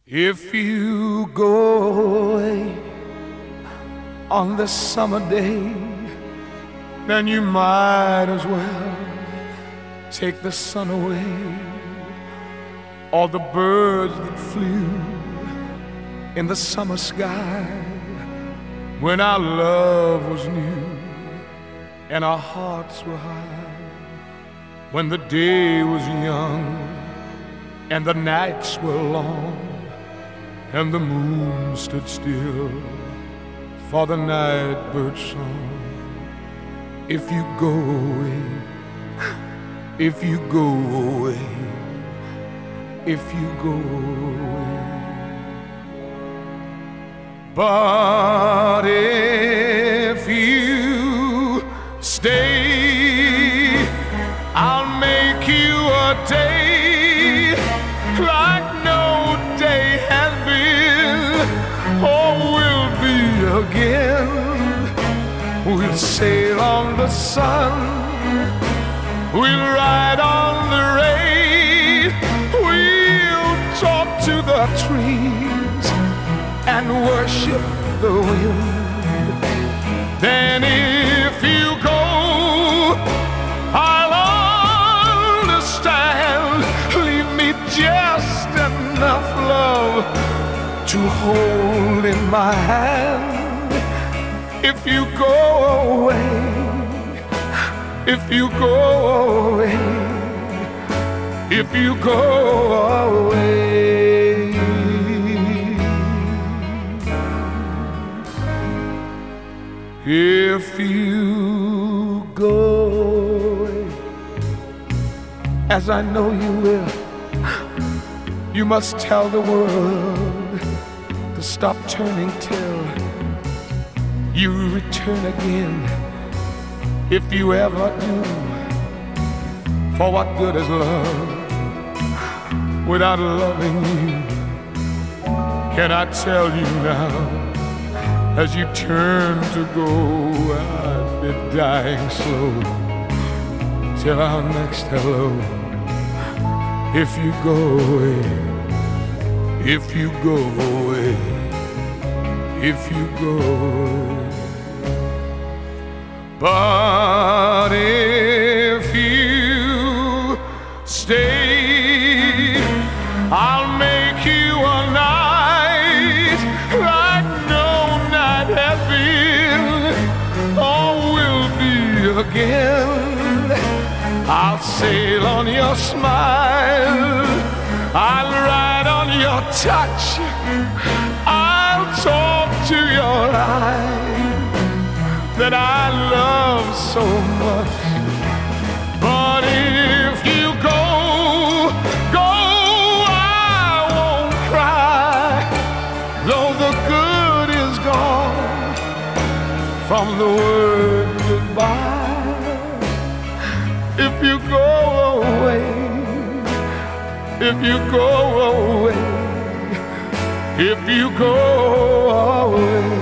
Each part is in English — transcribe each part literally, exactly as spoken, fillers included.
If you go away on this summer day, then you might as well take the sun away. All the birds that flew in the summer sky when our love was new and our hearts were high, when the day was young and the nights were long and the moon stood still for the night bird song. If you go away, if you go away, if you go away. But if you stay, I'll make you a day like no day has been, or will be again. We'll sail on the sun, we'll ride on the rain, we'll talk to the trees and worship the wind. Then if you go, I'll understand. Leave me just enough love to hold in my hand. If you go away, if you go away, if you go away. If you go away, as I know you will, you must tell the world to stop turning till you return again. If you ever do, for what good is love without loving you? Can I tell you now, as you turn to go, I'd be dying slow till our next hello. If you go away, if you go away, if you go away. But if you stay, I'll make you a night like no night has been, or will be again. I'll sail on your smile, I'll ride on your touch, I'll talk to your eyes that I love so much. But if you go, go, I won't cry, though the good is gone from the word goodbye. If you go away, if you go away, if you go away.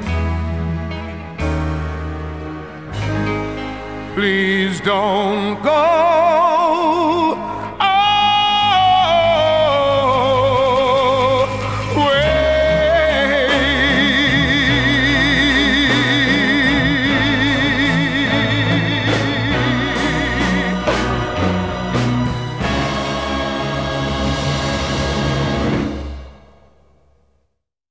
Please don't go